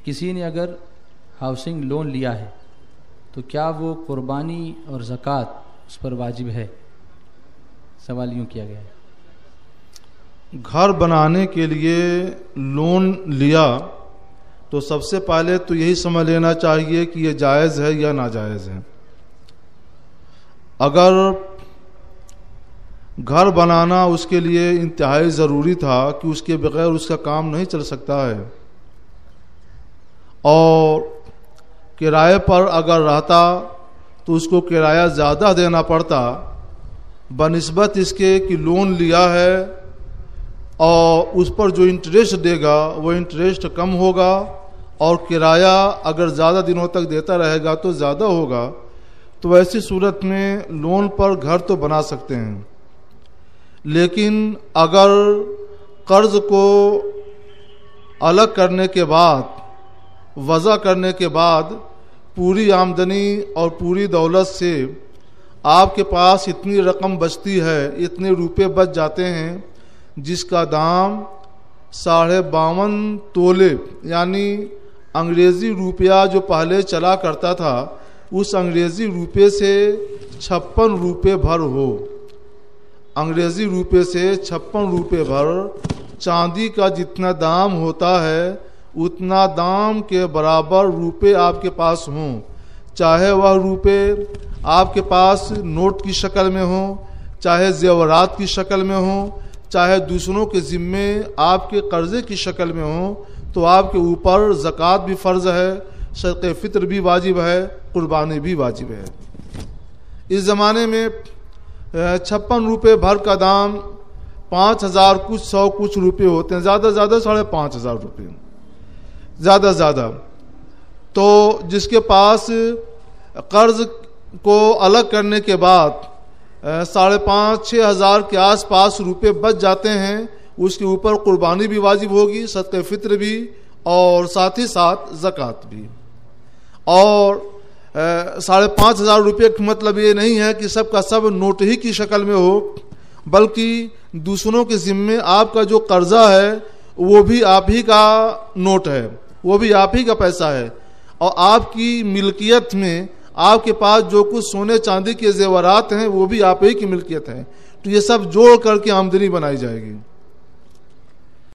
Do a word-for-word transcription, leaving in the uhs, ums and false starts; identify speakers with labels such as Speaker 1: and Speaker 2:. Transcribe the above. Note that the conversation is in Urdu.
Speaker 1: کسی نے اگر ہاؤسنگ لون لیا ہے تو کیا وہ قربانی اور زکوٰۃ اس پر واجب ہے؟ سوال یوں کیا گیا ہے.
Speaker 2: گھر بنانے کے لیے لون لیا تو سب سے پہلے تو یہی سمجھ لینا چاہیے کہ یہ جائز ہے یا ناجائز ہے. اگر گھر بنانا اس کے لیے انتہائی ضروری تھا کہ اس کے بغیر اس کا کام نہیں چل سکتا ہے، اور کرائے پر اگر رہتا تو اس کو کرایہ زیادہ دینا پڑتا بنسبت اس کے کہ لون لیا ہے اور اس پر جو انٹریسٹ دے گا وہ انٹریسٹ کم ہوگا، اور کرایہ اگر زیادہ دنوں تک دیتا رہے گا تو زیادہ ہوگا. تو ایسی صورت میں لون پر گھر تو بنا سکتے ہیں، لیکن اگر قرض کو الگ کرنے کے بعد وضع کرنے کے بعد پوری آمدنی اور پوری دولت سے آپ کے پاس اتنی رقم بچتی ہے، اتنے روپے بچ جاتے ہیں جس کا دام ساڑھے باون تولے یعنی انگریزی روپیہ جو پہلے چلا کرتا تھا اس انگریزی روپے سے چھپن روپے بھر ہو، انگریزی روپے سے چھپن روپے بھر چاندی کا جتنا دام ہوتا ہے اتنا دام کے برابر روپے آپ کے پاس ہوں، چاہے وہ روپے آپ کے پاس نوٹ کی شکل میں ہوں، چاہے زیورات کی شکل میں ہوں، چاہے دوسروں کے ذمے آپ کے قرضے کی شکل میں ہوں، تو آپ کے اوپر زکوٰۃ بھی فرض ہے، صدقہ فطر بھی واجب ہے، قربانی بھی واجب ہے. اس زمانے میں چھپن روپے بھر کا دام پانچ ہزار کچھ سو کچھ روپے ہوتے ہیں، زیادہ زیادہ ساڑھے پانچ ہزار روپے زیادہ زیادہ. تو جس کے پاس قرض کو الگ کرنے کے بعد ساڑھے پانچ چھ ہزار کے آس پاس روپے بچ جاتے ہیں، اس کے اوپر قربانی بھی واجب ہوگی، صدقہ فطر بھی، اور ساتھ ہی ساتھ زکوٰۃ بھی. اور ساڑھے پانچ ہزار روپے کا مطلب یہ نہیں ہے کہ سب کا سب نوٹ ہی کی شکل میں ہو، بلکہ دوسروں کے ذمے آپ کا جو قرضہ ہے وہ بھی آپ ہی کا نوٹ ہے، وہ بھی آپ ہی کا پیسہ ہے، اور آپ کی ملکیت میں آپ کے پاس جو کچھ سونے چاندی کے زیورات ہیں وہ بھی آپ ہی کی ملکیت ہے. تو یہ سب جوڑ کر کے آمدنی بنائی جائے گی.